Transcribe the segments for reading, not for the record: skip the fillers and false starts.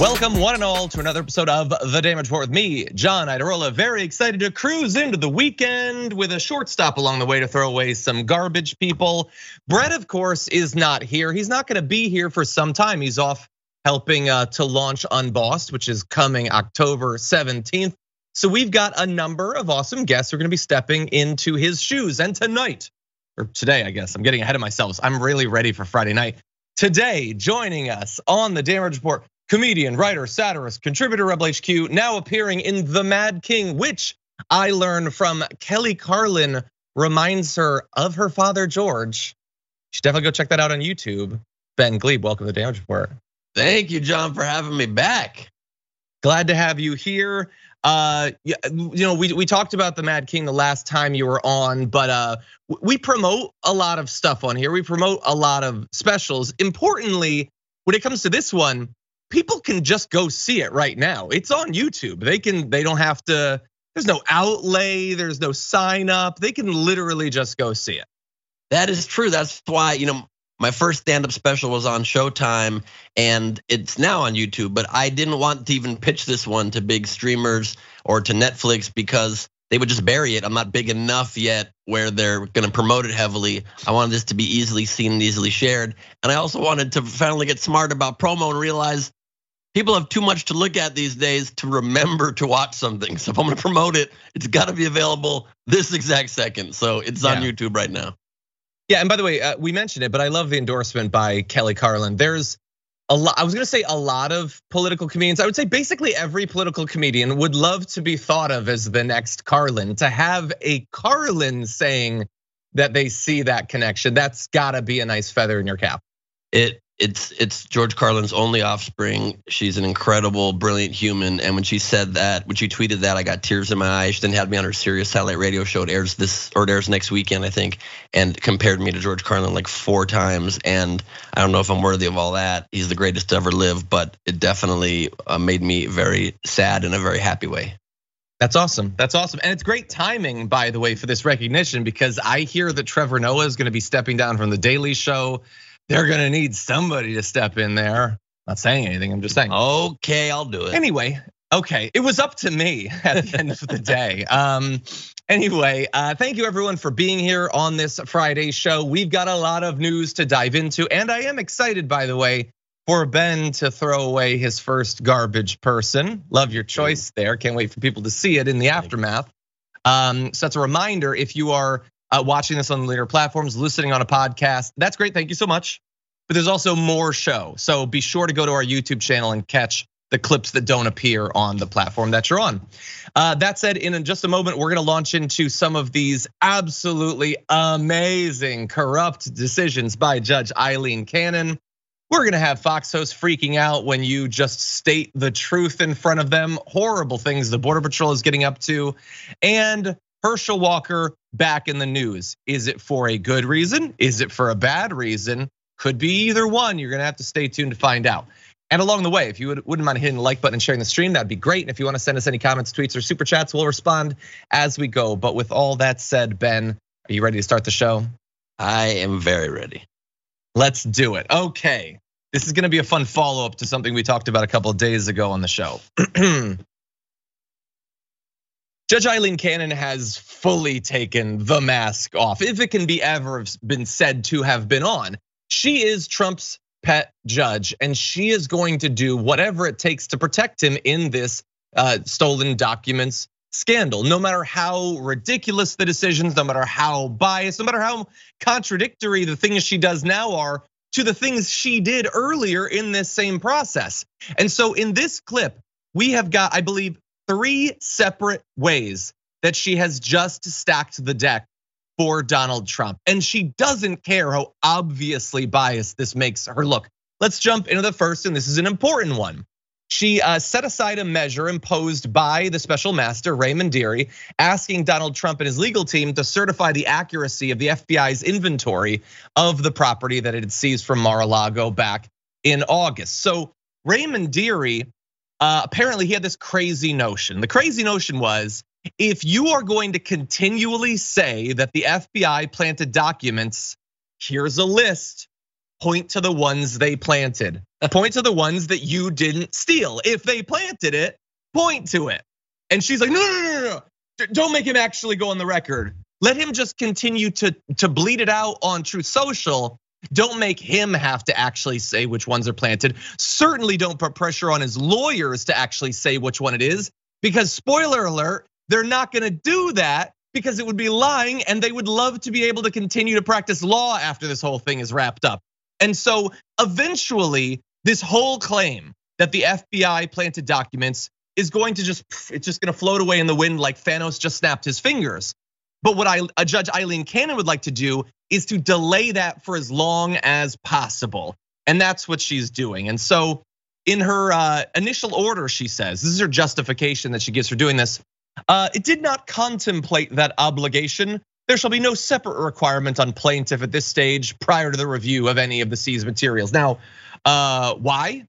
Welcome one and all to another episode of The Damage Report with me, John Iadarola. Very excited to cruise into the weekend with a short stop along the way to throw away some garbage, people. Brett, of course, is not here. He's not gonna be here for some time. He's off helping to launch Unbossed, which is coming October 17th. So we've got a number of awesome guests who are gonna be stepping into his shoes. And tonight, or today, I guess, I'm getting ahead of myself. I'm really ready for Friday night. Today, joining us on The Damage Report, comedian, writer, satirist, contributor, Rebel HQ, now appearing in The Mad King, which I learned from Kelly Carlin reminds her of her father, George. You should definitely go check that out on YouTube. Ben Glebe, welcome to The Damage Report. Thank you, John, for having me back. Glad to have you here. We talked about The Mad King the last time you were on, but we promote a lot of stuff on here. We promote a lot of specials. Importantly, when it comes to this one, people can just go see it right now. It's on YouTube. They don't have to, there's no outlay, there's no sign up. They can literally just go see it. That is true. That's why, my first stand-up special was on Showtime and it's now on YouTube, but I didn't want to even pitch this one to big streamers or to Netflix because they would just bury it. I'm not big enough yet where they're gonna promote it heavily. I wanted this to be easily seen and easily shared. And I also wanted to finally get smart about promo and realize people have too much to look at these days to remember to watch something. So if I'm gonna promote it, it's gotta be available this exact second. So it's on YouTube right now. Yeah, and by the way, we mentioned it, but I love the endorsement by Kelly Carlin. There's a lot, I was gonna say a lot of political comedians. I would say basically every political comedian would love to be thought of as the next Carlin. To have a Carlin saying that they see that connection, that's gotta be a nice feather in your cap. It's George Carlin's only offspring. She's an incredible, brilliant human. And when she said that, when she tweeted that, I got tears in my eyes. She then had me on her Sirius satellite radio show. It airs next weekend, I think, and compared me to George Carlin like 4 times. And I don't know if I'm worthy of all that. He's the greatest to ever live, but it definitely made me very sad in a very happy way. That's awesome. That's awesome. And it's great timing, by the way, for this recognition, because I hear that Trevor Noah is gonna be stepping down from The Daily Show. They're gonna need somebody to step in there. Not saying anything, I'm just saying. Okay, I'll do it. Anyway, okay, it was up to me at the end of the day. Anyway, thank you everyone for being here on this Friday show. We've got a lot of news to dive into, and I am excited, by the way, for Ben to throw away his first garbage person. Love your choice there. Can't wait for people to see it in the aftermath. So that's a reminder, if you are watching this on the later platforms, listening on a podcast, that's great, thank you so much. But there's also more show. So be sure to go to our YouTube channel and catch the clips that don't appear on the platform that you're on. That said, in just a moment, we're gonna launch into some of these absolutely amazing corrupt decisions by Judge Aileen Cannon. We're gonna have Fox hosts freaking out when you just state the truth in front of them. Horrible things the Border Patrol is getting up to. And Herschel Walker back in the news. Is it for a good reason? Is it for a bad reason? Could be either one. You're gonna have to stay tuned to find out. And along the way, if you wouldn't mind hitting the like button and sharing the stream, that'd be great. And if you wanna send us any comments, tweets, or super chats, we'll respond as we go. But with all that said, Ben, are you ready to start the show? I am very ready. Let's do it. Okay, this is gonna be a fun follow-up to something we talked about a couple of days ago on the show. Judge Aileen Cannon has fully taken the mask off, if it can be ever been said to have been on. She is Trump's pet judge, and she is going to do whatever it takes to protect him in this stolen documents scandal. No matter how ridiculous the decisions, no matter how biased, no matter how contradictory the things she does now are to the things she did earlier in this same process. And so in this clip, we have got, I believe, 3 separate ways that she has just stacked the deck for Donald Trump. And she doesn't care how obviously biased this makes her look. Let's jump into the first, and this is an important one. She set aside a measure imposed by the special master, Raymond Dearie, asking Donald Trump and his legal team to certify the accuracy of the FBI's inventory of the property that it had seized from Mar-a-Lago back in August. So Raymond Dearie, apparently he had this crazy notion. The crazy notion was, if you are going to continually say that the FBI planted documents, here's a list. point to the ones they planted. Point to the ones that you didn't steal. If they planted it, point to it. And she's like, no. Don't make him actually go on the record. Let him just continue to bleed it out on Truth Social. Don't make him have to actually say which ones are planted. Certainly don't put pressure on his lawyers to actually say which one it is, because spoiler alert, they're not gonna do that because it would be lying, and they would love to be able to continue to practice law after this whole thing is wrapped up. And so eventually, this whole claim that the FBI planted documents is going to it's just gonna float away in the wind like Thanos just snapped his fingers. But what Judge Eileen Cannon would like to do is to delay that for as long as possible. And that's what she's doing. And so in her initial order, she says, this is her justification that she gives for doing this. It did not contemplate that obligation. There shall be no separate requirement on plaintiff at this stage prior to the review of any of the seized materials. Now, why?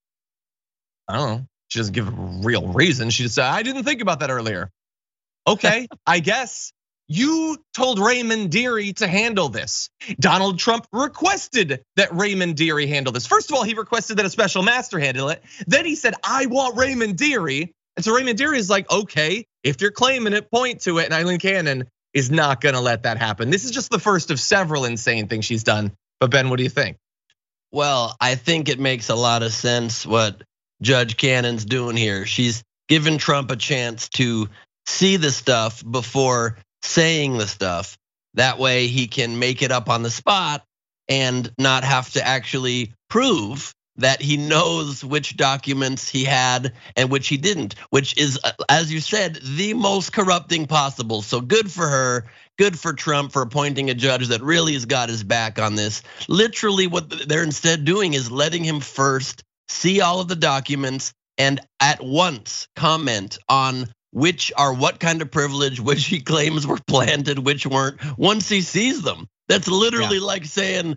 I don't know. She doesn't give a real reason. She just said, I didn't think about that earlier. Okay, I guess. You told Raymond Dearie to handle this. Donald Trump requested that Raymond Dearie handle this. First of all, he requested that a special master handle it. Then he said, I want Raymond Dearie. And so Raymond Dearie is like, okay, if you're claiming it, point to it. And Eileen Cannon is not gonna let that happen. This is just the first of several insane things she's done. But Ben, what do you think? Well, I think it makes a lot of sense what Judge Cannon's doing here. She's given Trump a chance to see the stuff before saying the stuff. That way he can make it up on the spot and not have to actually prove that he knows which documents he had and which he didn't, which is, as you said, the most corrupting possible. So good for her, good for Trump for appointing a judge that really has got his back on this. Literally what they're instead doing is letting him first see all of the documents and at once comment on which are what kind of privilege, which he claims were planted, which weren't, once he sees them. That's literally like saying,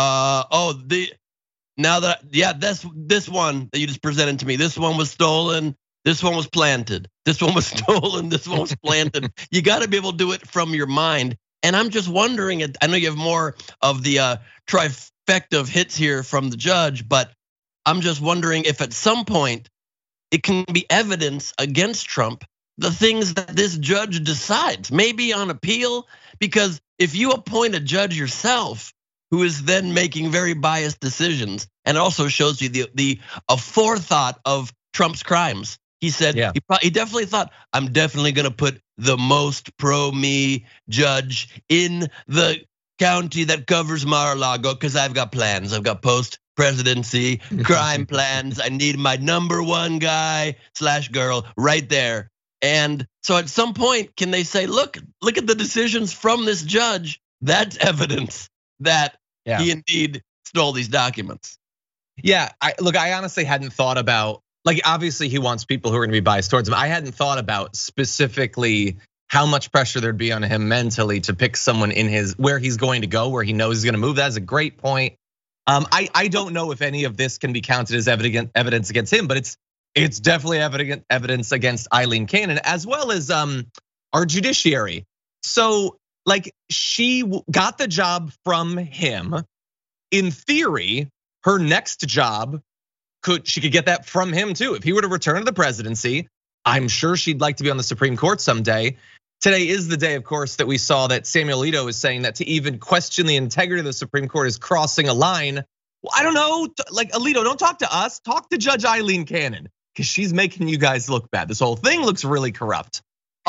this one that you just presented to me, this one was stolen, this one was planted, this one was stolen, this one was planted. You gotta be able to do it from your mind. And I'm just wondering, I know you have more of the trifecta of hits here from the judge, but I'm just wondering if at some point it can be evidence against Trump, the things that this judge decides, maybe on appeal, because if you appoint a judge yourself who is then making very biased decisions, and also shows you the forethought of Trump's crimes. He said, he definitely thought, I'm definitely gonna put the most pro-me judge in the county that covers Mar-a-Lago because I've got plans, I've got post-presidency crime plans. I need my #1 guy / girl right there. And so at some point, can they say, look at the decisions from this judge, that's evidence that he indeed stole these documents. Yeah, I honestly hadn't thought about, like, obviously he wants people who are gonna be biased towards him. I hadn't thought about specifically how much pressure there'd be on him mentally to pick someone in where he's going to go, where he knows he's gonna move. That's a great point. I don't know if any of this can be counted as evidence against him, but it's definitely evidence against Eileen Cannon, as well as our judiciary. So like, she got the job from him. In theory, her next job, she could get that from him too. If he were to return to the presidency, I'm sure she'd like to be on the Supreme Court someday. Today is the day, of course, that we saw that Samuel Alito is saying that to even question the integrity of the Supreme Court is crossing a line. Well, I don't know, like, Alito, don't talk to us, talk to Judge Eileen Cannon, because she's making you guys look bad. This whole thing looks really corrupt.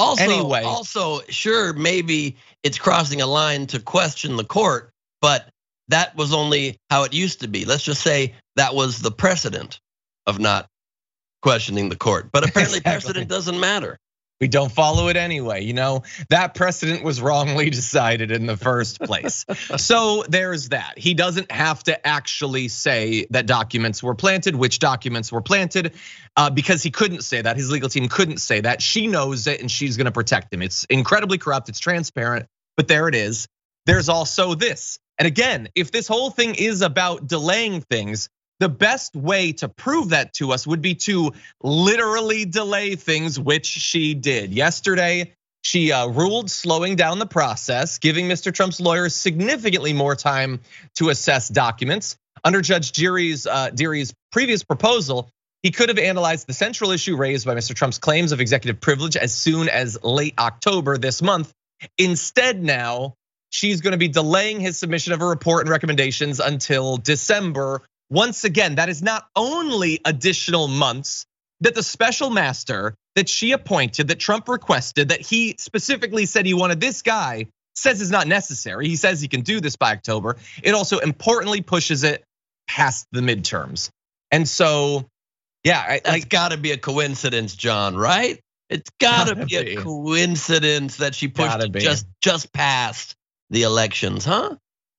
Also, sure, maybe it's crossing a line to question the court, but that was only how it used to be. Let's just say that was the precedent of not questioning the court. But apparently precedent doesn't matter. We don't follow it anyway. You know, that precedent was wrongly decided in the first place. So there's that. He doesn't have to actually say that documents were planted, which documents were planted, because he couldn't say that. His legal team couldn't say that. She knows it and she's gonna protect him. It's incredibly corrupt, it's transparent, but there it is. There's also this. And again, if this whole thing is about delaying things, the best way to prove that to us would be to literally delay things, which she did. Yesterday, She ruled slowing down the process, giving Mr. Trump's lawyers significantly more time to assess documents. Under Judge Deary's previous proposal, he could have analyzed the central issue raised by Mr. Trump's claims of executive privilege as soon as late October this month. Instead, now she's going to be delaying his submission of a report and recommendations until December. Once again, that is not only additional months that the special master that she appointed, that Trump requested, that he specifically said he wanted this guy, says is not necessary. He says he can do this by October. It also importantly pushes it past the midterms. And so, yeah, it's got to be a coincidence, John, right? It's got to be a coincidence that she pushed it just past the elections, huh?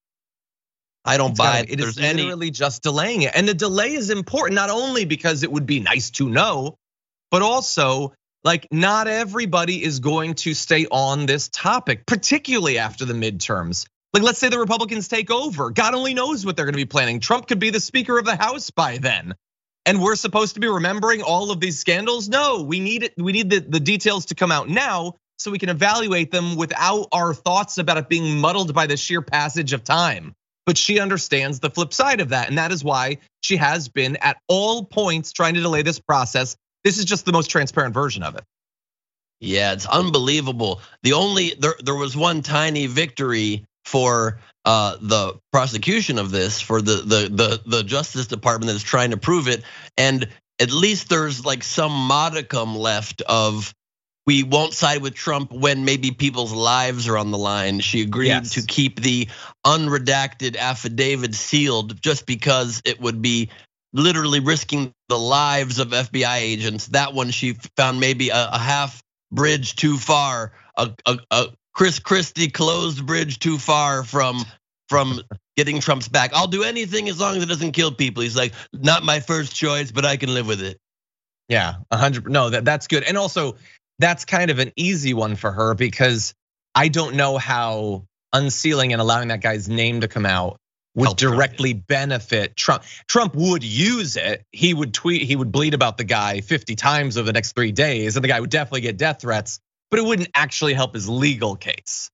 I don't buy it. It is literally just delaying it. And the delay is important, not only because it would be nice to know, but also like not everybody is going to stay on this topic, particularly after the midterms. Like let's say the Republicans take over. God only knows what they're going to be planning. Trump could be the Speaker of the House by then. And we're supposed to be remembering all of these scandals? No, we need it. We need the details to come out now so we can evaluate them without our thoughts about it being muddled by the sheer passage of time. But she understands the flip side of that. And that is why she has been at all points trying to delay this process. This is just the most transparent version of it. Yeah, it's unbelievable. There was one tiny victory for the prosecution of this, for the Justice Department that is trying to prove it. And at least there's like some modicum left of, we won't side with Trump when maybe people's lives are on the line. She agreed to keep the unredacted affidavit sealed just because it would be literally risking the lives of FBI agents. That one she found maybe a half bridge too far, a Chris Christie closed bridge too far from getting Trump's back. I'll do anything as long as it doesn't kill people. He's like, not my first choice, but I can live with it. Yeah, 100. No, that's good. And also, that's kind of an easy one for her because I don't know how unsealing and allowing that guy's name to come out would directly benefit Trump. Trump would use it. He would tweet, he would bleat about the guy 50 times over the next 3 days, and the guy would definitely get death threats, but it wouldn't actually help his legal case.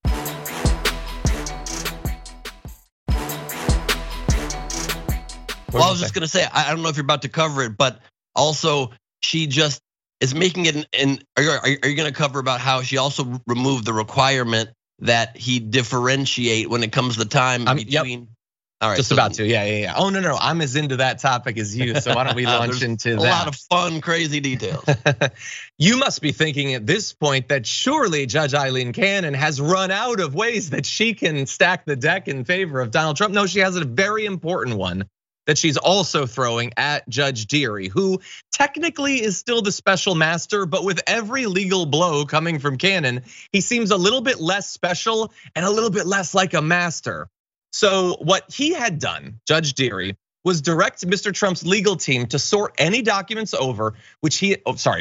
Well, I was just gonna say, I don't know if you're about to cover it, but also she just is making it. Are you gonna cover about how she also removed the requirement that he differentiate when it comes to time between? Yep. All right, just about to, yeah. Oh no, I'm as into that topic as you. So why don't we launch into that? A lot of fun, crazy details. You must be thinking at this point that surely Judge Aileen Cannon has run out of ways that she can stack the deck in favor of Donald Trump. No, she has a very important one that she's also throwing at Judge Deary, who technically is still the special master, but with every legal blow coming from Cannon, he seems a little bit less special and a little bit less like a master. So what he had done, Judge Deary, was direct Mr. Trump's legal team to sort any documents over which he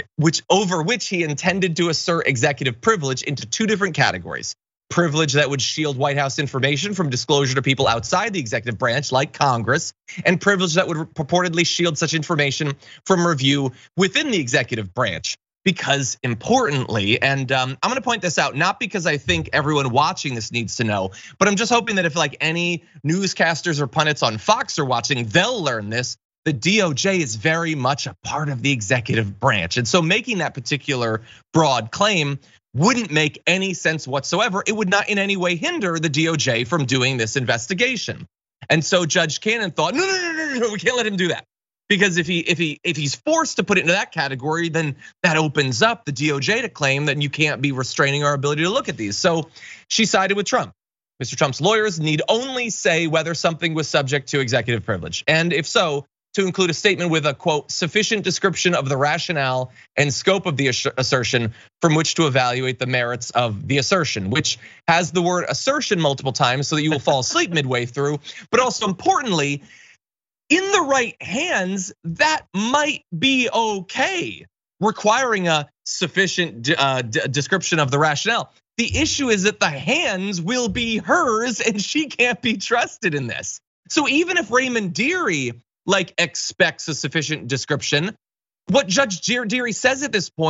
intended to assert executive privilege into 2 different categories. Privilege that would shield White House information from disclosure to people outside the executive branch, like Congress, and privilege that would purportedly shield such information from review within the executive branch. Because importantly, and I'm gonna point this out, not because I think everyone watching this needs to know, but I'm just hoping that if like any newscasters or pundits on Fox are watching, they'll learn this. The DOJ is very much a part of the executive branch. And so making that particular broad claim wouldn't make any sense whatsoever. It would not in any way hinder the DOJ from doing this investigation. And so Judge Cannon thought, no, we can't let him do that. Because if he's forced to put it into that category, then that opens up the DOJ to claim that you can't be restraining our ability to look at these. So she sided with Trump. Mr. Trump's lawyers need only say whether something was subject to executive privilege. And if so, to include a statement with a quote, sufficient description of the rationale and scope of the assertion from which to evaluate the merits of the assertion, which has the word assertion multiple times so that you will fall asleep midway through. But also importantly, in the right hands, that might be okay, requiring a sufficient description of the rationale. The issue is that the hands will be hers and she can't be trusted in this. So even if Raymond Deary like expects a sufficient description, what Judge Deary says at this point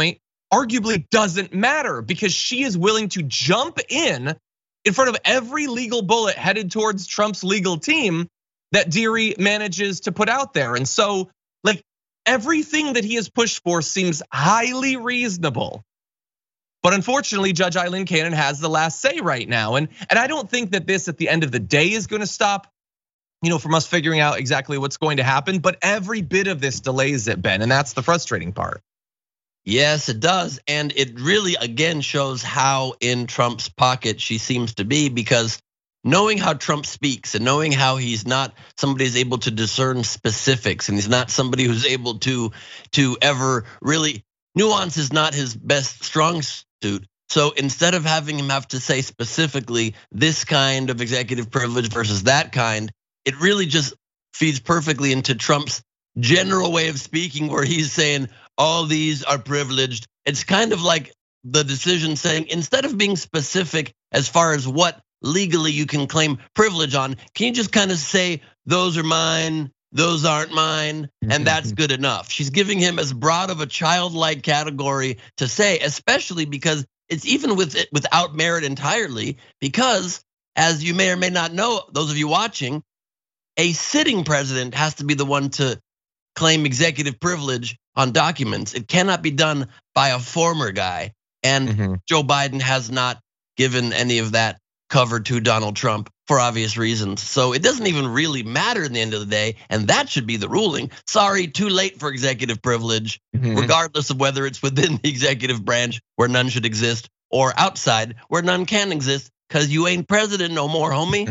arguably doesn't matter because she is willing to jump in front of every legal bullet headed towards Trump's legal team that Dearie manages to put out there. And so, like, everything that he has pushed for seems highly reasonable. But unfortunately, Judge Eileen Cannon has the last say right now. And I don't think that this at the end of the day is gonna stop, from us figuring out exactly what's going to happen. But every bit of this delays it, Ben, and that's the frustrating part. Yes, it does. And it really, again, shows how in Trump's pocket she seems to be, because knowing how Trump speaks and knowing how he's not somebody who's able to discern specifics, and he's not somebody who's able to ever really, nuance is not his best strong suit. So instead of having him have to say specifically this kind of executive privilege versus that kind, it really just feeds perfectly into Trump's general way of speaking, where he's saying all these are privileged. It's kind of like the decision saying, instead of being specific as far as what legally you can claim privilege on, can you just kind of say those are mine, those aren't mine, and that's good enough? She's giving him as broad of a childlike category to say, especially because it's even without merit entirely, because as you may or may not know, those of you watching, a sitting president has to be the one to claim executive privilege on documents. It cannot be done by a former guy. And Joe Biden has not given any of that cover to Donald Trump for obvious reasons. So it doesn't even really matter in the end of the day. And that should be the ruling. Sorry, too late for executive privilege, regardless of whether it's within the executive branch where none should exist or outside where none can exist, because you ain't president no more, homie.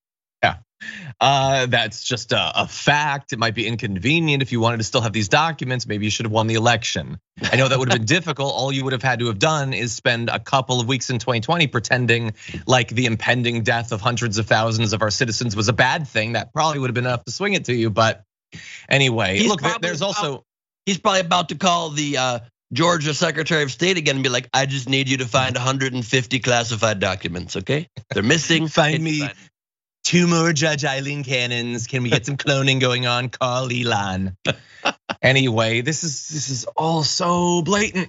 That's just a fact. It might be inconvenient if you wanted to still have these documents. Maybe you should have won the election. I know that would have been difficult. All you would have had to have done is spend a couple of weeks in 2020 pretending like the impending death of hundreds of thousands of our citizens was a bad thing. That probably would have been enough to swing it to you. But anyway, look, there's also. He's probably about to call the Georgia Secretary of State again and be like, I just need you to find 150 classified documents, okay? They're missing. Find me 2 more Judge Eileen Cannons. Can we get some cloning going on? Call Elon. Anyway, this is all so blatant,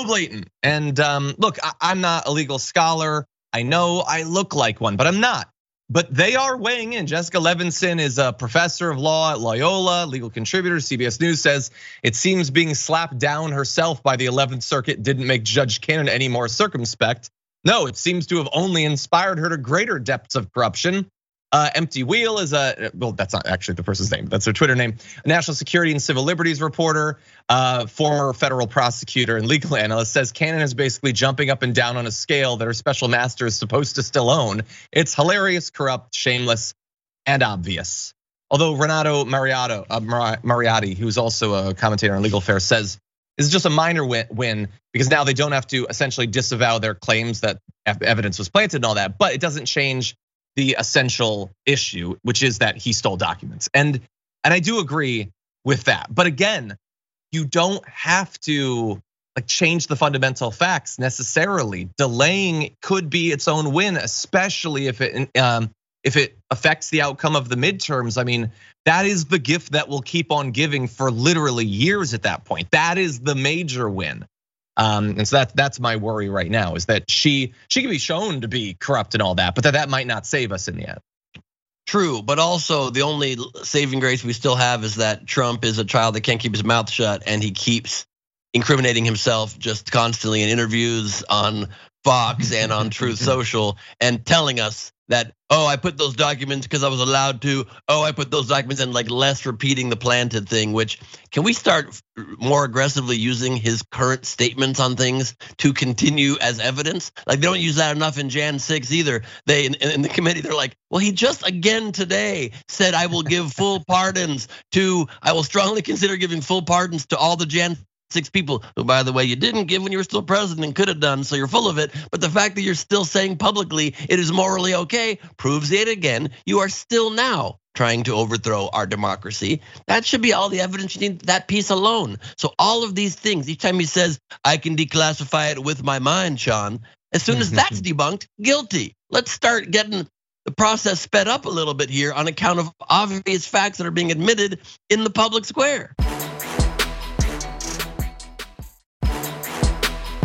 And look, I'm not a legal scholar. I know I look like one, but I'm not. But they are weighing in. Jessica Levinson is a professor of law at Loyola, legal contributor. CBS News says it seems being slapped down herself by the 11th Circuit didn't make Judge Cannon any more circumspect. No, it seems to have only inspired her to greater depths of corruption. Empty Wheel is well, that's not actually the person's name, that's their Twitter name. A national security and civil liberties reporter, former federal prosecutor and legal analyst, says Cannon is basically jumping up and down on a scale that her special master is supposed to still own. It's hilarious, corrupt, shameless, and obvious. Although Renato Mariotti, who's also a commentator on Legal Affairs, says this is just a minor win because now they don't have to essentially disavow their claims that evidence was planted and all that, but it doesn't change the essential issue, which is that he stole documents. And I do agree with that. But again, you don't have to change the fundamental facts necessarily. Delaying could be its own win, especially if it affects the outcome of the midterms. I mean, that is the gift that will keep on giving for literally years at that point. That is the major win. And so that's my worry right now, is that she can be shown to be corrupt and all that, but that might not save us in the end. True, but also the only saving grace we still have is that Trump is a child that can't keep his mouth shut, and he keeps incriminating himself just constantly in interviews on Fox and on Truth Social, and telling us that, oh, I put those documents because I was allowed to. Oh, I put those documents, and less repeating the planted thing, which can we start more aggressively using his current statements on things to continue as evidence? They don't use that enough in Jan 6 either. They in the committee, they're like, well, he just again today said I will give full pardons I will strongly consider giving full pardons to all the Jan 6 people who, by the way, you didn't give when you were still president and could have done, so you're full of it. But the fact that you're still saying publicly it is morally okay proves yet again you are still now trying to overthrow our democracy. That should be all the evidence you need, that piece alone. So all of these things, each time he says, I can declassify it with my mind, Sean, as soon as that's debunked, guilty. Let's start getting the process sped up a little bit here on account of obvious facts that are being admitted in the public square.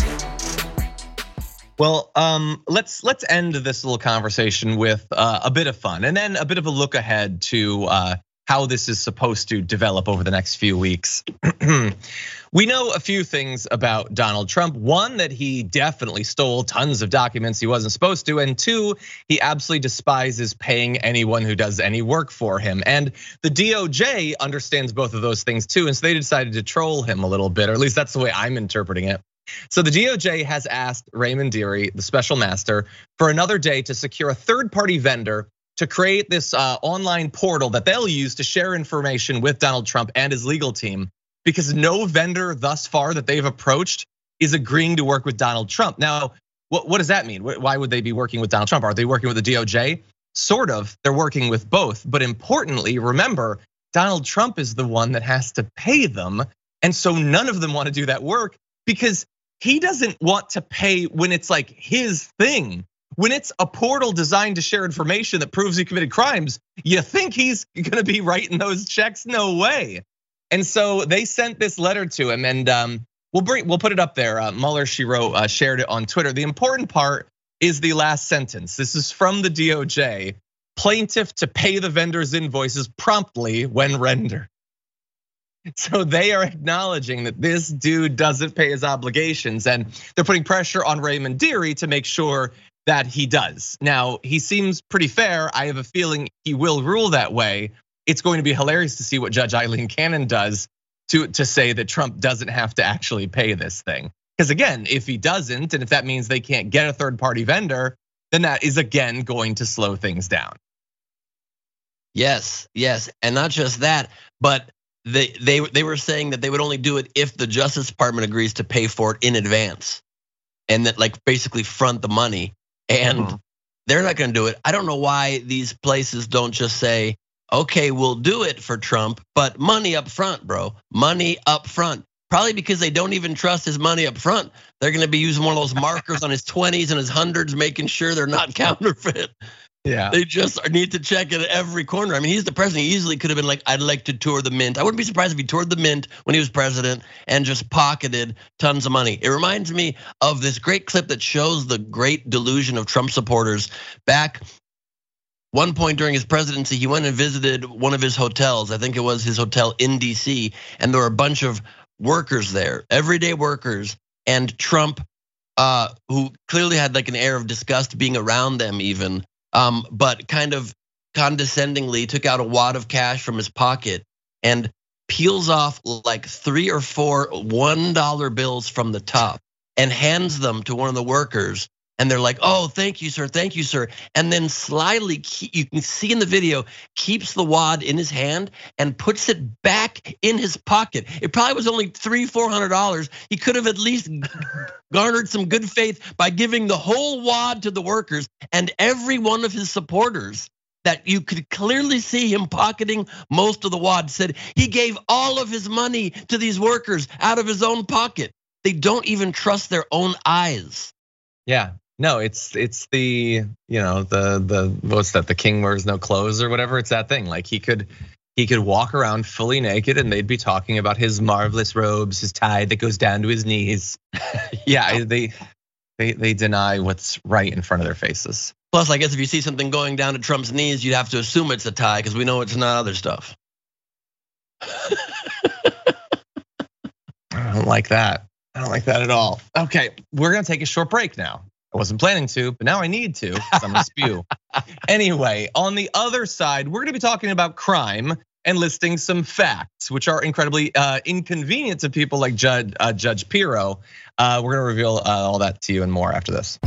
Well, let's end this little conversation with a bit of fun, and then a bit of a look ahead to how this is supposed to develop over the next few weeks. We know a few things about Donald Trump. One, that he definitely stole tons of documents he wasn't supposed to. And two, he absolutely despises paying anyone who does any work for him. And the DOJ understands both of those things too. And so they decided to troll him a little bit, or at least that's the way I'm interpreting it. So the DOJ has asked Raymond Dearie, the special master, for another day to secure a third-party vendor to create this online portal that they'll use to share information with Donald Trump and his legal team, because no vendor thus far that they've approached is agreeing to work with Donald Trump. Now, what does that mean? Why would they be working with Donald Trump? Are they working with the DOJ? Sort of, they're working with both. But importantly, remember, Donald Trump is the one that has to pay them. And so none of them want to do that work because he doesn't want to pay when it's like his thing. When it's a portal designed to share information that proves he committed crimes, you think he's gonna be writing those checks? No way. And so they sent this letter to him, and we'll put it up there. Mueller, she wrote, shared it on Twitter. The important part is the last sentence. This is from the DOJ. Plaintiff to pay the vendor's invoices promptly when rendered. So they are acknowledging that this dude doesn't pay his obligations, and they're putting pressure on Raymond Dearie to make sure that he does. Now, he seems pretty fair. I have a feeling he will rule that way. It's going to be hilarious to see what Judge Eileen Cannon does to say that Trump doesn't have to actually pay this thing. Because again, if he doesn't, and if that means they can't get a third-party vendor, then that is again going to slow things down. Yes, and not just that, but they were saying that they would only do it if the Justice Department agrees to pay for it in advance, and that like basically front the money. And they're not gonna do it. I don't know why these places don't just say, okay, we'll do it for Trump, but money up front, bro. Money up front. Probably because they don't even trust his money up front. They're gonna be using one of those markers on his 20s and his 100s, making sure they're not counterfeit. Yeah. They just need to check it at every corner. I mean, he's the president. He easily could have been like, I'd like to tour the mint. I wouldn't be surprised if he toured the mint when he was president and just pocketed tons of money. It reminds me of this great clip that shows the great delusion of Trump supporters. Back one point during his presidency, he went and visited one of his hotels. I think it was his hotel in DC, and there were a bunch of workers there, everyday workers, and Trump, who clearly had like an air of disgust being around them even, but kind of condescendingly took out a wad of cash from his pocket and peels off like 3 or 4 $1 bills from the top and hands them to one of the workers. And they're like, oh, thank you, sir, thank you, sir. And then slyly, you can see in the video, keeps the wad in his hand and puts it back in his pocket. It probably was only $300-400. He could have at least garnered some good faith by giving the whole wad to the workers, and every one of his supporters that you could clearly see him pocketing most of the wad said he gave all of his money to these workers out of his own pocket. They don't even trust their own eyes. Yeah. No, it's the, the what's that, the king wears no clothes or whatever. It's that thing. Like he could walk around fully naked and they'd be talking about his marvelous robes, his tie that goes down to his knees. Yeah, they deny what's right in front of their faces. Plus, I guess if you see something going down to Trump's knees, you'd have to assume it's a tie because we know it's not other stuff. I don't like that. I don't like that at all. Okay, we're gonna take a short break now. I wasn't planning to, but now I need to, because I'm gonna spew. Anyway, on the other side, we're gonna be talking about crime and listing some facts, which are incredibly inconvenient to people like Judge Pirro. We're gonna reveal all that to you and more after this.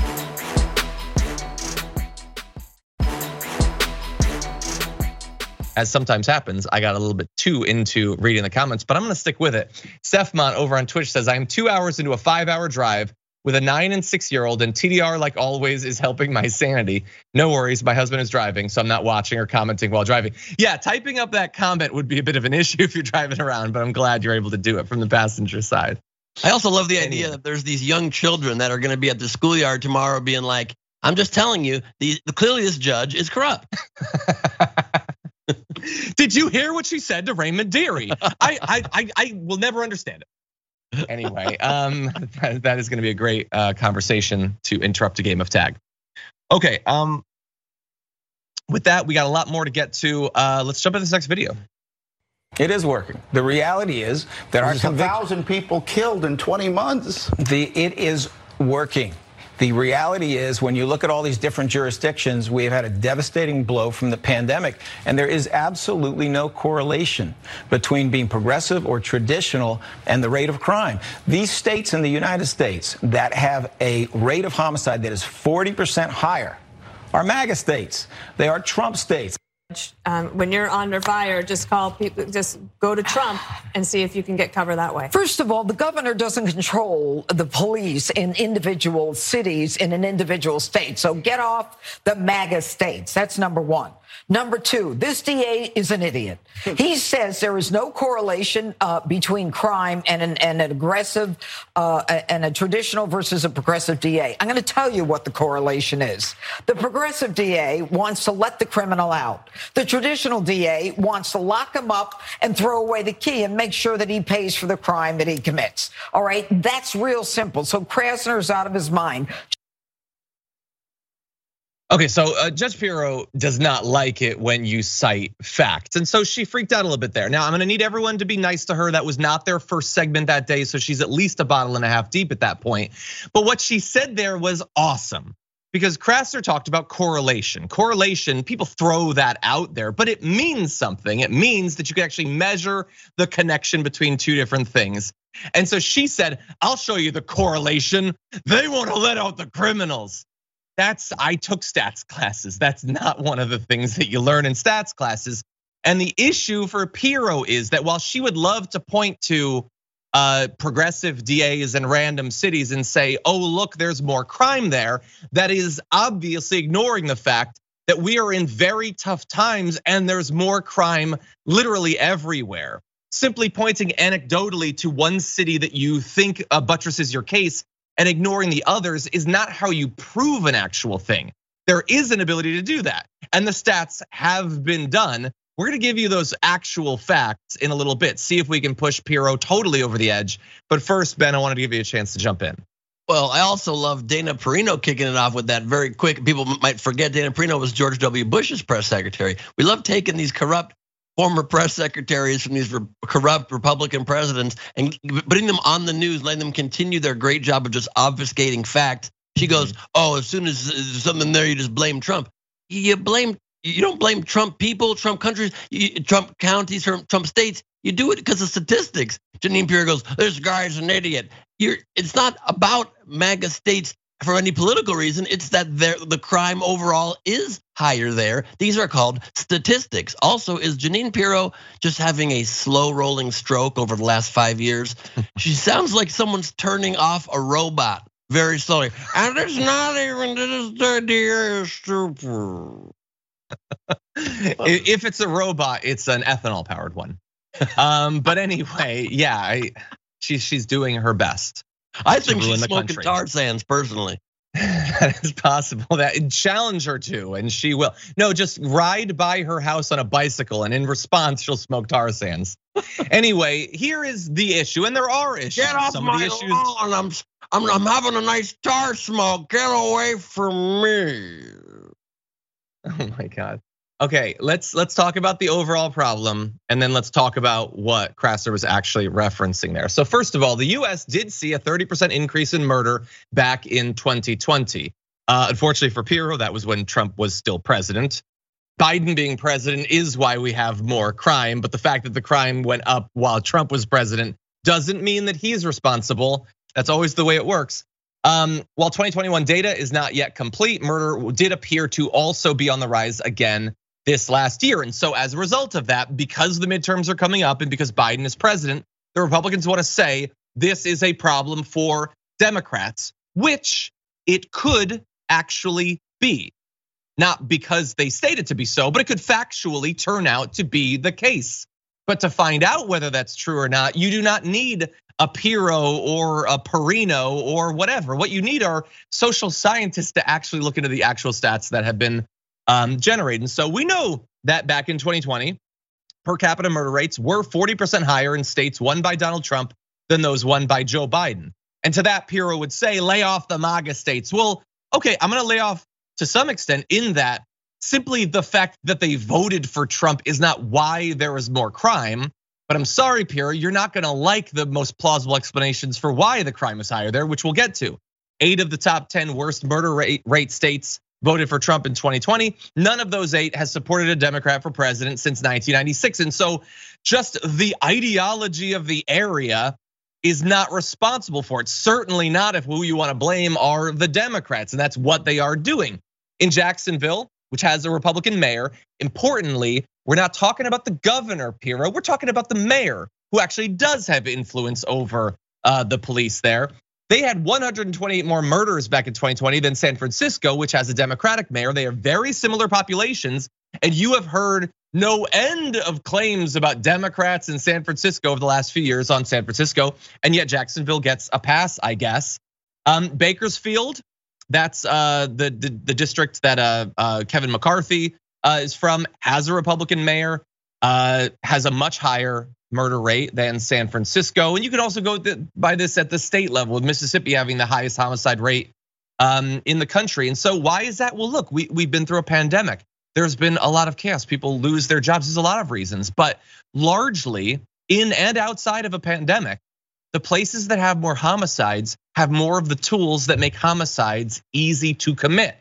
As sometimes happens, I got a little bit too into reading the comments, but I'm gonna stick with it. Stephmont over on Twitch says, I am 2 hours into a 5-hour drive with a 9 and 6-year-old, and TDR, like always, is helping my sanity. No worries, my husband is driving, so I'm not watching or commenting while driving. Yeah, typing up that comment would be a bit of an issue if you're driving around, but I'm glad you're able to do it from the passenger side. I also love the idea that there's these young children that are gonna be at the schoolyard tomorrow being like, I'm just telling you, clearly this judge is corrupt. Did you hear what she said to Raymond Dearie? I will never understand it. Anyway, that is going to be a great conversation to interrupt a game of tag. Okay, with that, we got a lot more to get to. Let's jump into this next video. It is working. The reality is that there's 1,000 people killed in 20 months. It is working. The reality is, when you look at all these different jurisdictions, we have had a devastating blow from the pandemic, and there is absolutely no correlation between being progressive or traditional and the rate of crime. These states in the United States that have a rate of homicide that is 40% higher are MAGA states. They are Trump states. When you're under fire, just call people, just go to Trump and see if you can get cover that way. First of all, the governor doesn't control the police in individual cities in an individual state. So get off the MAGA states. That's number one. Number two, this DA is an idiot. He says there is no correlation between crime and an aggressive and a traditional versus a progressive DA. I'm going to tell you what the correlation is. The progressive DA wants to let the criminal out. The traditional DA wants to lock him up and throw away the key and make sure that he pays for the crime that he commits. All right, that's real simple. So Krasner's out of his mind. Okay, so Judge Pirro does not like it when you cite facts. And so she freaked out a little bit there. Now, I'm gonna need everyone to be nice to her. That was not their first segment that day, so she's at least a bottle and a half deep at that point. But what she said there was awesome, because Krasner talked about correlation. Correlation, people throw that out there, but it means something. It means that you can actually measure the connection between two different things. And so she said, I'll show you the correlation. They wanna let out the criminals. I took stats classes. That's not one of the things that you learn in stats classes. And the issue for Pirro is that while she would love to point to progressive DAs in random cities and say, oh, look, there's more crime there, that is obviously ignoring the fact that we are in very tough times and there's more crime literally everywhere. Simply pointing anecdotally to one city that you think buttresses your case and ignoring the others is not how you prove an actual thing. There is an ability to do that, and the stats have been done. We're gonna give you those actual facts in a little bit, see if we can push Pirro totally over the edge. But first, Ben, I wanted to give you a chance to jump in. Well, I also love Dana Perino kicking it off with that very quick. People might forget Dana Perino was George W. Bush's press secretary. We love taking these corrupt former press secretaries from these corrupt Republican presidents and putting them on the news, letting them continue their great job of just obfuscating facts. She goes, oh, as soon as there's something there, you just blame Trump. You don't blame Trump people, Trump countries, Trump counties, Trump states. You do it because of statistics. Jeanine Pirro goes, this guy's an idiot. It's not about MAGA states for any political reason. It's that the crime overall is higher there. These are called statistics. Also, is Jeanine Pirro just having a slow rolling stroke over the last 5 years? She sounds like someone's turning off a robot very slowly. And it's not even this idea is super. If it's a robot, it's an ethanol powered one. But anyway, yeah, she's doing her best. I think she's smoking tar sands personally. That is possible. That challenge her to, and she will. No, just ride by her house on a bicycle, and in response, she'll smoke tar sands. Anyway, here is the issue, and there are issues. Get off my lawn! I'm having a nice tar smoke. Get away from me! Oh my God. Okay, let's talk about the overall problem, and then let's talk about what Krasner was actually referencing there. So first of all, the US did see a 30% increase in murder back in 2020. Unfortunately for Pirro, that was when Trump was still president. Biden being president is why we have more crime, but the fact that the crime went up while Trump was president doesn't mean that he's responsible. That's always the way it works. While 2021 data is not yet complete, murder did appear to also be on the rise again this last year. And so as a result of that, because the midterms are coming up and because Biden is president, the Republicans want to say this is a problem for Democrats, which it could actually be. Not because they state it to be so, but it could factually turn out to be the case. But to find out whether that's true or not, you do not need a Pirro or a Perino or whatever. What you need are social scientists to actually look into the actual stats that have been generated. And so we know that back in 2020, per capita murder rates were 40% higher in states won by Donald Trump than those won by Joe Biden. And to that, Pirro would say, lay off the MAGA states. Well, okay, I'm gonna lay off to some extent in that simply the fact that they voted for Trump is not why there was more crime. But I'm sorry, Pirro, you're not gonna like the most plausible explanations for why the crime is higher there, which we'll get to. 8 of the top 10 worst murder rate states voted for Trump in 2020. None of those 8 has supported a Democrat for president since 1996. And so just the ideology of the area is not responsible for it. Certainly not if who you want to blame are the Democrats, and that's what they are doing. In Jacksonville, which has a Republican mayor, importantly, we're not talking about the governor, Pirro, we're talking about the mayor, who actually does have influence over the police there. They had 128 more murders back in 2020 than San Francisco, which has a Democratic mayor. They are very similar populations, and you have heard no end of claims about Democrats in San Francisco over the last few years on San Francisco, and yet Jacksonville gets a pass, I guess. Bakersfield, that's the district that Kevin McCarthy is from, has a Republican mayor, has a much higher murder rate than San Francisco. And you can also go by this at the state level, with Mississippi having the highest homicide rate in the country. And so why is that? Well, look, we've been through a pandemic. There's been a lot of chaos. People lose their jobs. There's a lot of reasons, but largely in and outside of a pandemic, the places that have more homicides have more of the tools that make homicides easy to commit.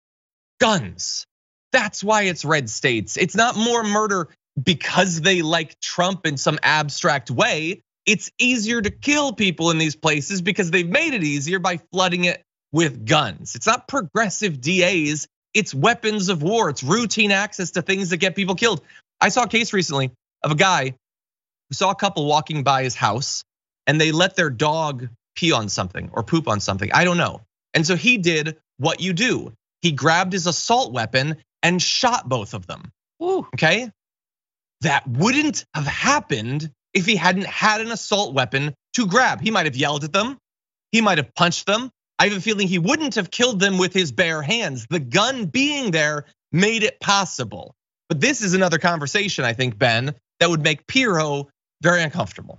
Guns. That's why it's red states. It's not more murder because they like Trump in some abstract way. It's easier to kill people in these places because they've made it easier by flooding it with guns. It's not progressive DAs, it's weapons of war. It's routine access to things that get people killed. I saw a case recently of a guy who saw a couple walking by his house and they let their dog pee on something or poop on something, I don't know. And so he did what you do. He grabbed his assault weapon and shot both of them. Ooh. Okay? That wouldn't have happened if he hadn't had an assault weapon to grab. He might have yelled at them. He might have punched them. I have a feeling he wouldn't have killed them with his bare hands. The gun being there made it possible. But this is another conversation, I think, Ben, that would make Pirro very uncomfortable.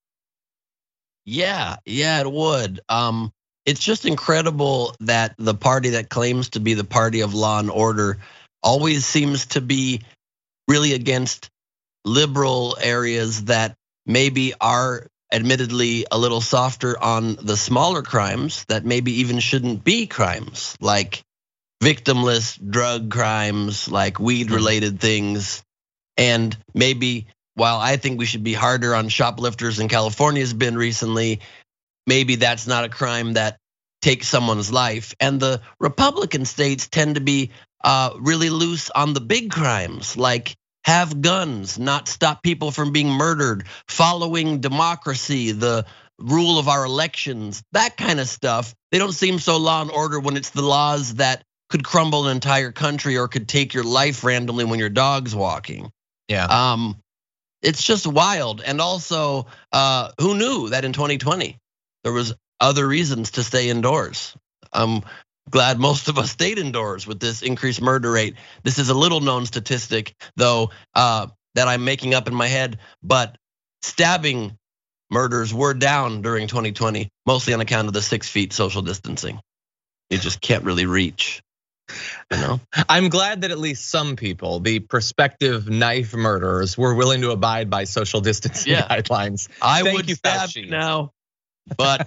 Yeah, it would. It's just incredible that the party that claims to be the party of law and order always seems to be really against liberal areas that maybe are admittedly a little softer on the smaller crimes that maybe even shouldn't be crimes, like victimless drug crimes, like weed related things. And maybe while I think we should be harder on shoplifters than California's been recently, maybe that's not a crime that takes someone's life. And the Republican states tend to be really loose on the big crimes, like have guns, not stop people from being murdered, following democracy, the rule of our elections, that kind of stuff. They don't seem so law and order when it's the laws that could crumble an entire country or could take your life randomly when your dog's walking. Yeah. It's just wild. And also, who knew that in 2020 there was other reasons to stay indoors? I'm glad most of us stayed indoors with this increased murder rate. This is a little known statistic, though, that I'm making up in my head, but stabbing murders were down during 2020, mostly on account of the 6 feet social distancing. You just can't really reach. You know? I'm glad that at least some people, the prospective knife murderers, were willing to abide by social distancing guidelines. I would stab you now, but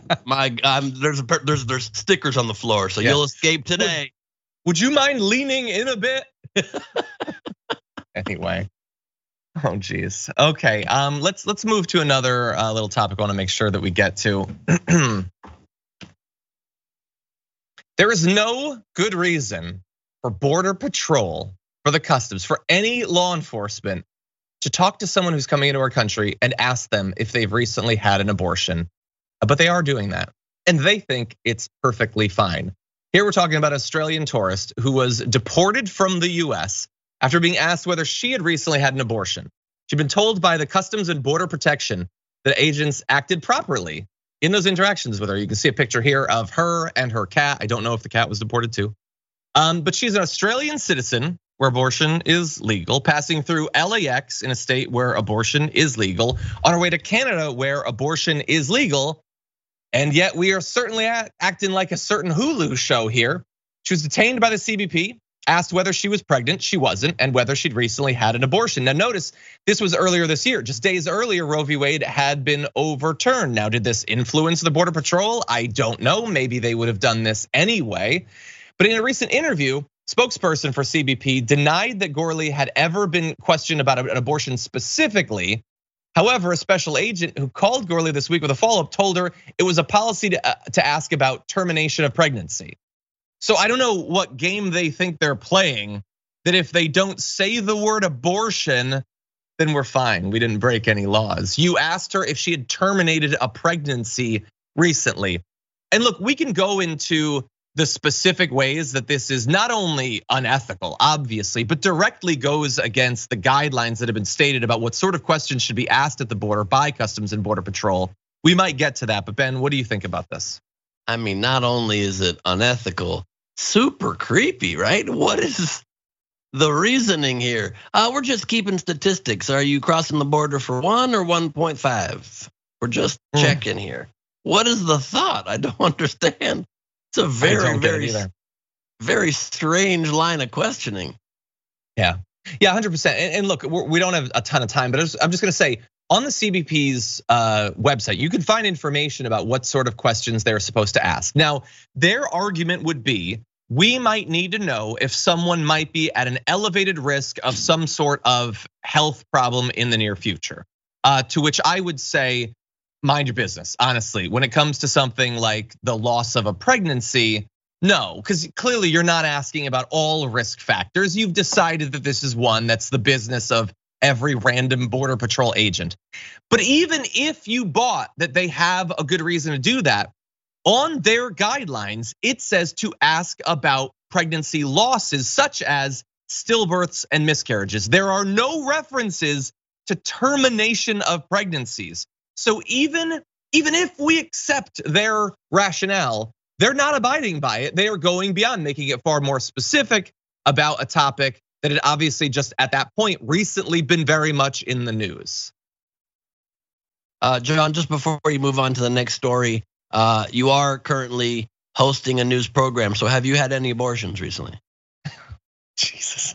there's stickers on the floor, so you'll escape today. Would you mind leaning in a bit? Anyway, oh geez. Okay, let's move to another little topic I want to make sure that we get to. There is no good reason for Border Patrol, for the customs, for any law enforcement to talk to someone who's coming into our country and ask them if they've recently had an abortion. But they are doing that, and they think it's perfectly fine. Here we're talking about an Australian tourist who was deported from the US after being asked whether she had recently had an abortion. She'd been told by the Customs and Border Protection that agents acted properly in those interactions with her. You can see a picture here of her and her cat. I don't know if the cat was deported too. But she's an Australian citizen where abortion is legal, passing through LAX in a state where abortion is legal, on our way to Canada where abortion is legal. And yet we are certainly acting like a certain Hulu show here. She was detained by the CBP, asked whether she was pregnant, she wasn't, and whether she'd recently had an abortion. Now notice, this was earlier this year. Just days earlier, Roe v. Wade had been overturned. Now, did this influence the Border Patrol? I don't know, maybe they would have done this anyway. But in a recent interview, spokesperson for CBP denied that Gourley had ever been questioned about an abortion specifically. However, a special agent who called Gourley this week with a follow-up told her it was a policy to ask about termination of pregnancy. So I don't know what game they think they're playing, that if they don't say the word abortion, then we're fine. We didn't break any laws. You asked her if she had terminated a pregnancy recently. And look, we can go into the specific ways that this is not only unethical, obviously, but directly goes against the guidelines that have been stated about what sort of questions should be asked at the border by Customs and Border Patrol. We might get to that, but Ben, what do you think about this? I mean, not only is it unethical, super creepy, right? What is the reasoning here? We're just keeping statistics. Are you crossing the border for 1 or 1.5? We're just checking here. What is the thought? I don't understand. It's a very strange line of questioning. Yeah, 100%. And look, we don't have a ton of time, but I'm just gonna say, on the CBP's website, you can find information about what sort of questions they're supposed to ask. Now, their argument would be, we might need to know if someone might be at an elevated risk of some sort of health problem in the near future. To which I would say, mind your business, honestly. When it comes to something like the loss of a pregnancy, no, because clearly you're not asking about all risk factors. You've decided that this is one that's the business of every random Border Patrol agent. But even if you bought that they have a good reason to do that, on their guidelines, it says to ask about pregnancy losses such as stillbirths and miscarriages. There are no references to termination of pregnancies. So even if we accept their rationale, they're not abiding by it. They are going beyond, making it far more specific about a topic that had obviously just at that point recently been very much in the news. John, just before you move on to the next story, you are currently hosting a news program. So have you had any abortions recently? Jesus.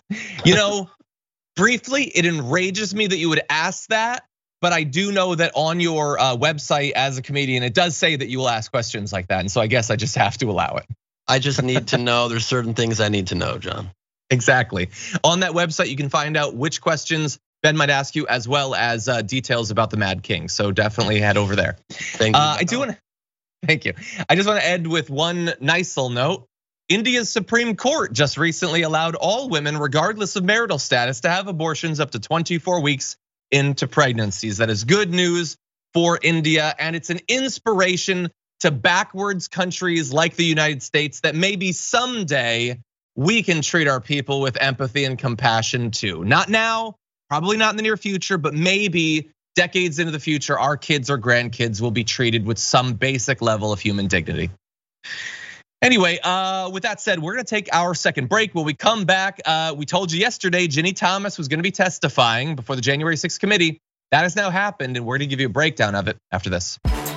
Briefly, it enrages me that you would ask that, but I do know that on your website as a comedian, it does say that you will ask questions like that. And so I guess I just have to allow it. I just need to know, there's certain things I need to know, John. Exactly. On that website, you can find out which questions Ben might ask you, as well as details about the Mad King. So definitely head over there. Thank you. Thank you. I just want to end with one nice little note. India's Supreme Court just recently allowed all women, regardless of marital status, to have abortions up to 24 weeks into pregnancies. That is good news for India, and it's an inspiration to backwards countries like the United States that maybe someday we can treat our people with empathy and compassion too. Not now, probably not in the near future, but maybe decades into the future, our kids or grandkids will be treated with some basic level of human dignity. Anyway, with that said, we're gonna take our second break. When we come back, we told you yesterday, Ginny Thomas was gonna be testifying before the January 6th committee. That has now happened, and we're gonna give you a breakdown of it after this.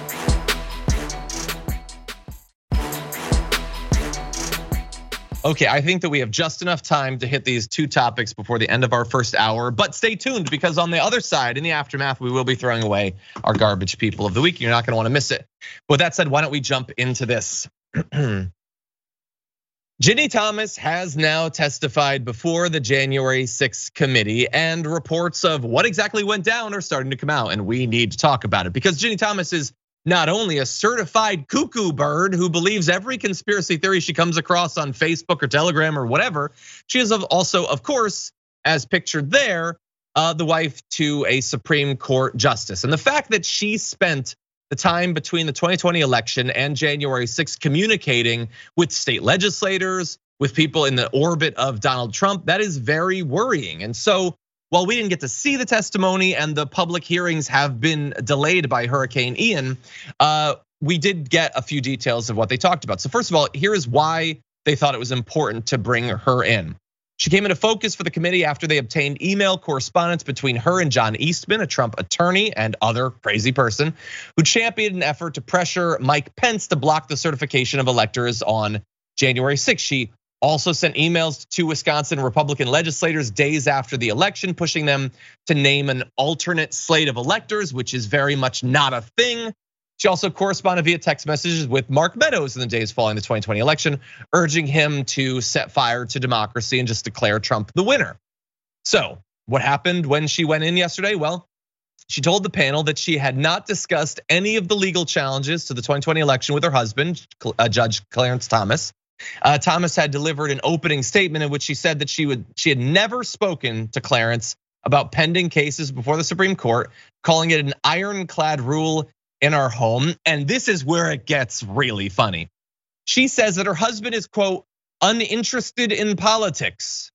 Okay, I think that we have just enough time to hit these two topics before the end of our first hour, but stay tuned because on the other side, in the aftermath, we will be throwing away our garbage people of the week. You're not gonna wanna miss it. With that said, why don't we jump into this? Ginny Thomas has now testified before the January 6th committee, and reports of what exactly went down are starting to come out, and we need to talk about it because Ginny Thomas is not only a certified cuckoo bird who believes every conspiracy theory she comes across on Facebook or Telegram or whatever, she is also, of course, as pictured there, the wife to a Supreme Court justice. And the fact that she spent the time between the 2020 election and January 6th communicating with state legislators, with people in the orbit of Donald Trump, that is very worrying. And so while we didn't get to see the testimony and the public hearings have been delayed by Hurricane Ian, we did get a few details of what they talked about. So first of all, here is why they thought it was important to bring her in. She came into focus for the committee after they obtained email correspondence between her and John Eastman, a Trump attorney and other crazy person, who championed an effort to pressure Mike Pence to block the certification of electors on January 6th. She also sent emails to 2 Wisconsin Republican legislators days after the election, pushing them to name an alternate slate of electors, which is very much not a thing. She also corresponded via text messages with Mark Meadows in the days following the 2020 election, urging him to set fire to democracy and just declare Trump the winner. So what happened when she went in yesterday? Well, she told the panel that she had not discussed any of the legal challenges to the 2020 election with her husband, Judge Clarence Thomas. Thomas had delivered an opening statement in which she said that she had never spoken to Clarence about pending cases before the Supreme Court, calling it an ironclad rule in our home. And this is where it gets really funny. She says that her husband is, quote, uninterested in politics.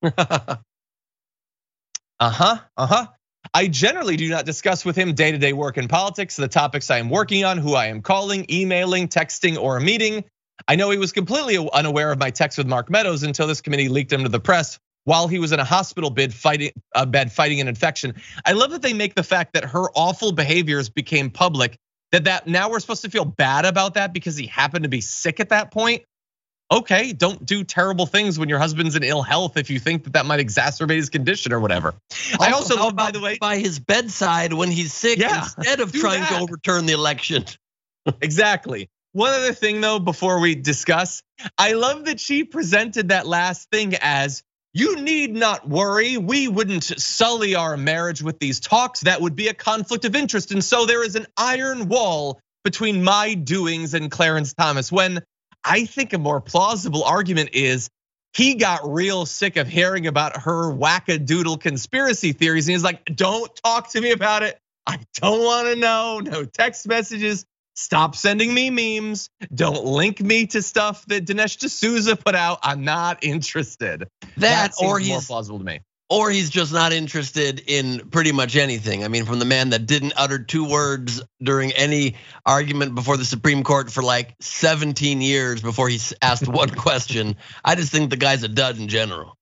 I generally do not discuss with him day-to-day work in politics, the topics I am working on, who I am calling, emailing, texting, or meeting. I know he was completely unaware of my text with Mark Meadows until this committee leaked him to the press while he was in a hospital bed fighting an infection. I love that they make the fact that her awful behaviors became public, that now we're supposed to feel bad about that because he happened to be sick at that point. Okay, don't do terrible things when your husband's in ill health if you think that might exacerbate his condition or whatever. I also love, by the way, by his bedside when he's sick instead of trying to overturn the election. Exactly. One other thing though, before we discuss, I love that she presented that last thing as, you need not worry, we wouldn't sully our marriage with these talks. That would be a conflict of interest. And so there is an iron wall between my doings and Clarence Thomas. When I think a more plausible argument is he got real sick of hearing about her wackadoodle conspiracy theories. And he's like, don't talk to me about it. I don't wanna know, no text messages. Stop sending me memes. Don't link me to stuff that Dinesh D'Souza put out. I'm not interested. That seems more plausible to me. Or he's just not interested in pretty much anything. I mean, from the man that didn't utter 2 words during any argument before the Supreme Court for like 17 years before he asked one question. I just think the guy's a dud in general.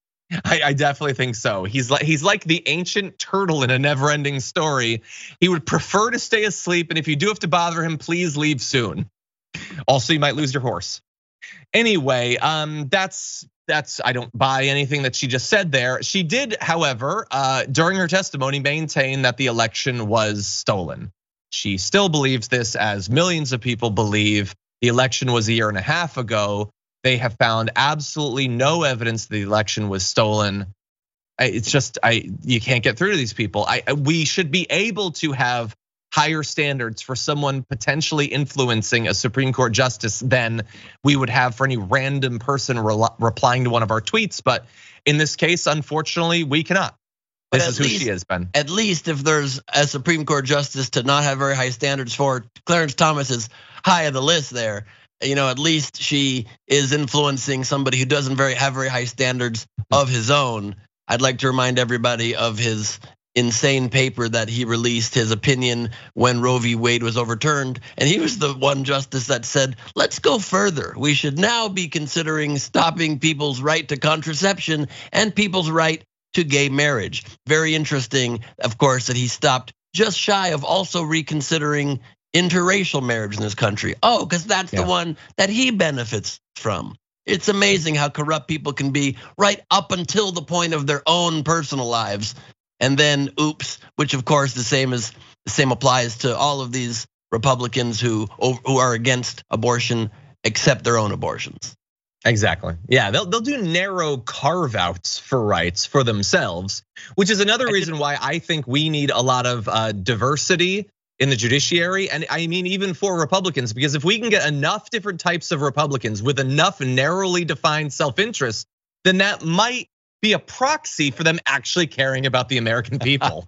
I definitely think so. He's like the ancient turtle in a never-ending story. He would prefer to stay asleep, and if you do have to bother him, please leave soon. Also, you might lose your horse. Anyway, that's I don't buy anything that she just said there. She did, however, during her testimony, maintain that the election was stolen. She still believes this, as millions of people believe. The election was a year and a half ago. They have found absolutely no evidence the election was stolen. It's just, you can't get through to these people. We should be able to have higher standards for someone potentially influencing a Supreme Court justice than we would have for any random person replying to one of our tweets. But in this case, unfortunately, we cannot. This is who she is, Ben. At least if there's a Supreme Court justice to not have very high standards for, Clarence Thomas is high on the list there. At least she is influencing somebody who doesn't have very high standards of his own. I'd like to remind everybody of his insane paper that he released, his opinion when Roe v. Wade was overturned. And he was the one justice that said, let's go further. We should now be considering stopping people's right to contraception and people's right to gay marriage. Very interesting, of course, that he stopped just shy of also reconsidering interracial marriage in this country. Oh, because that's the one that he benefits from. It's amazing how corrupt people can be right up until the point of their own personal lives. And then oops, which of course the same applies to all of these Republicans who are against abortion, except their own abortions. Exactly. Yeah, they'll do narrow carve-outs for rights for themselves, which is another reason why I think we need a lot of diversity in the judiciary. And I mean, even for Republicans, because if we can get enough different types of Republicans with enough narrowly defined self-interest, then that might be a proxy for them actually caring about the American people.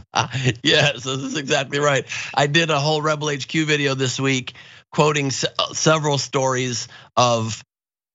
Yes, this is exactly right. I did a whole Rebel HQ video this week quoting several stories of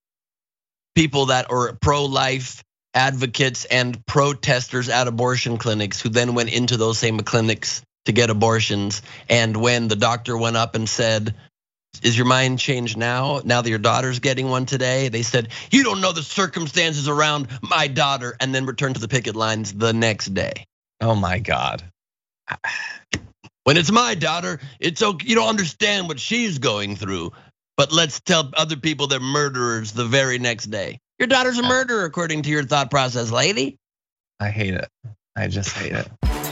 people that are pro-life advocates and protesters at abortion clinics who then went into those same clinics to get abortions. And when the doctor went up and said, is your mind changed now that your daughter's getting one today? They said, you don't know the circumstances around my daughter, and then returned to the picket lines the next day. Oh my God. When it's my daughter, it's okay. You don't understand what she's going through, but let's tell other people they're murderers the very next day. Your daughter's a murderer, according to your thought process, lady. I hate it. I just hate it.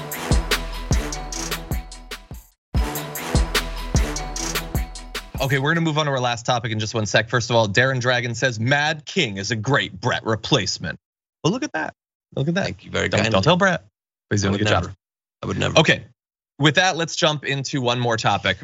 Okay, we're gonna move on to our last topic in just one sec. First of all, Darren Dragon says Mad King is a great Brett replacement. Well, look at that. Look at that. Thank you very kindly. kindly. Don't tell Brett. He's doing a good job. I would never. Okay, with that, let's jump into one more topic.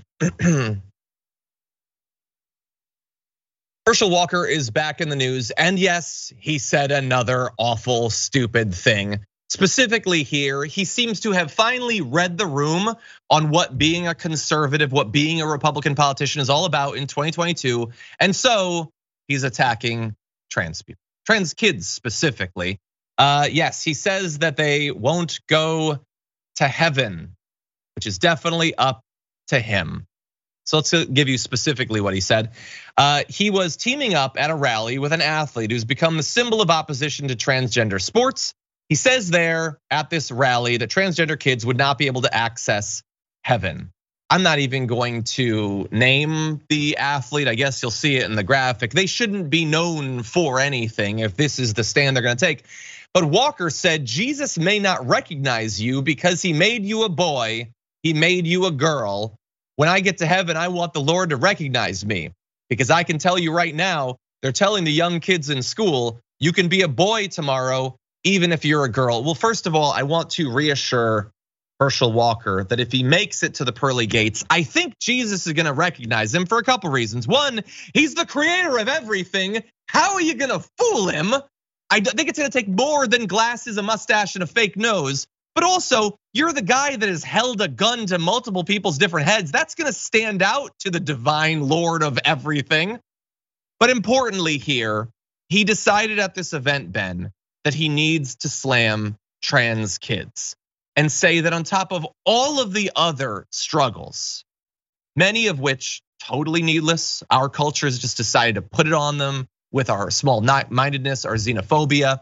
Herschel Walker is back in the news, and yes, he said another awful, stupid thing. Specifically here, he seems to have finally read the room on what being a conservative, what being a Republican politician is all about in 2022. And so he's attacking trans people, trans kids specifically. Yes, he says that they won't go to heaven, which is definitely up to him. So let's give you specifically what he said. He was teaming up at a rally with an athlete who's become the symbol of opposition to transgender sports. He says there at this rally that transgender kids would not be able to access heaven. I'm not even going to name the athlete. I guess you'll see it in the graphic. They shouldn't be known for anything if this is the stand they're gonna take. But Walker said Jesus may not recognize you because he made you a boy, he made you a girl. When I get to heaven, I want the Lord to recognize me, because I can tell you right now, they're telling the young kids in school, you can be a boy tomorrow, even if you're a girl. Well, first of all, I want to reassure Herschel Walker that if he makes it to the pearly gates, I think Jesus is gonna recognize him for a couple reasons. One, he's the creator of everything. How are you gonna fool him? I think it's gonna take more than glasses, a mustache, and a fake nose. But also, you're the guy that has held a gun to multiple people's different heads. That's gonna stand out to the divine Lord of everything. But importantly here, he decided at this event, Ben, that he needs to slam trans kids and say that on top of all of the other struggles, many of which totally needless, our culture has just decided to put it on them with our small-mindedness, our xenophobia.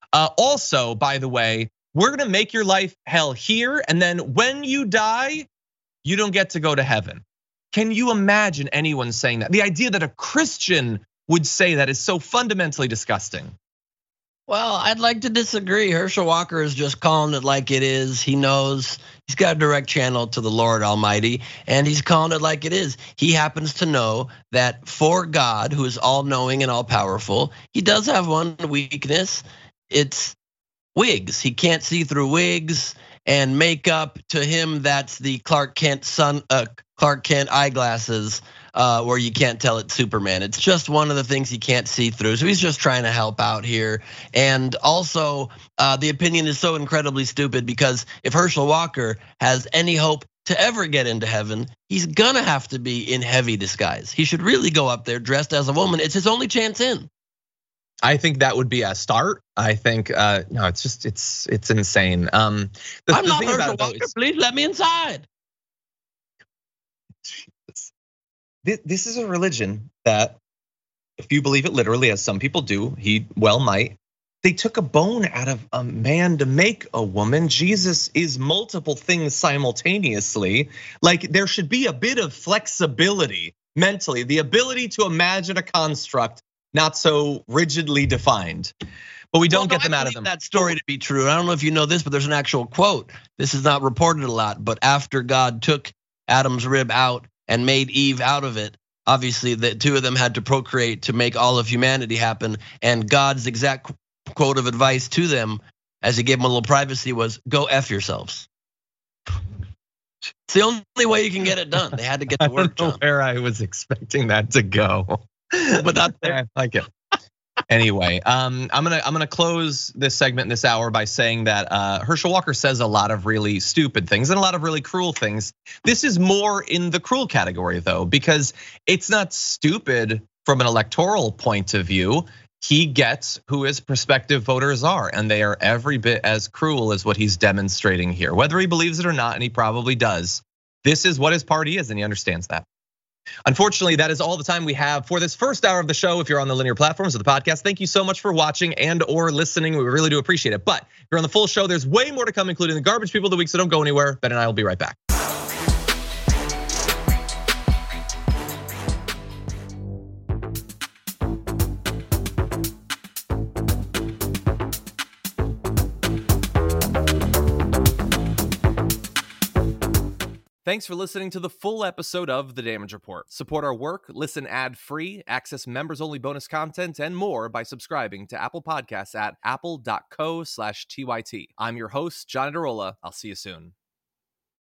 Also, by the way, we're gonna make your life hell here, and then when you die, you don't get to go to heaven. Can you imagine anyone saying that? The idea that a Christian would say that is so fundamentally disgusting. Well, I'd like to disagree. Herschel Walker is just calling it like it is. He knows he's got a direct channel to the Lord Almighty, and he's calling it like it is. He happens to know that for God, who is all-knowing and all-powerful, he does have one weakness. It's wigs. He can't see through wigs and makeup. To him, that's the Clark Kent eyeglasses. Where you can't tell it's Superman. It's just one of the things he can't see through. So he's just trying to help out here. And also, the opinion is so incredibly stupid because if Herschel Walker has any hope to ever get into heaven, he's gonna have to be in heavy disguise. He should really go up there dressed as a woman. It's his only chance in. I think that would be a start. I think no, it's just it's insane. I'm not Herschel Walker. Please let me inside. This is a religion that, if you believe it literally, as some people do, he well might, they took a bone out of a man to make a woman. Jesus is multiple things simultaneously. Like there should be a bit of flexibility mentally, the ability to imagine a construct not so rigidly defined. But we don't get them out of them. That story to be true. I don't know if you know this, but there's an actual quote. This is not reported a lot, but after God took Adam's rib out and made Eve out of it, obviously the two of them had to procreate to make all of humanity happen. And God's exact quote of advice to them, as he gave them a little privacy, was go F yourselves. It's the only way you can get it done. They had to get the work done. I don't know where I was expecting that to go, but that's there. I like it. Anyway, I'm gonna close this segment, this hour, by saying that Herschel Walker says a lot of really stupid things and a lot of really cruel things. This is more in the cruel category though, because it's not stupid from an electoral point of view. He gets who his prospective voters are, and they are every bit as cruel as what he's demonstrating here, whether he believes it or not, and he probably does. This is what his party is, and he understands that. Unfortunately, that is all the time we have for this first hour of the show. If you're on the linear platforms of the podcast, thank you so much for watching and or listening. We really do appreciate it. But if you're on the full show, there's way more to come, including the garbage people of the week, so don't go anywhere. Ben and I will be right back. Thanks for listening to the full episode of The Damage Report. Support our work, listen ad-free, access members-only bonus content, and more by subscribing to Apple Podcasts at apple.co/TYT. I'm your host, John Adarola. I'll see you soon.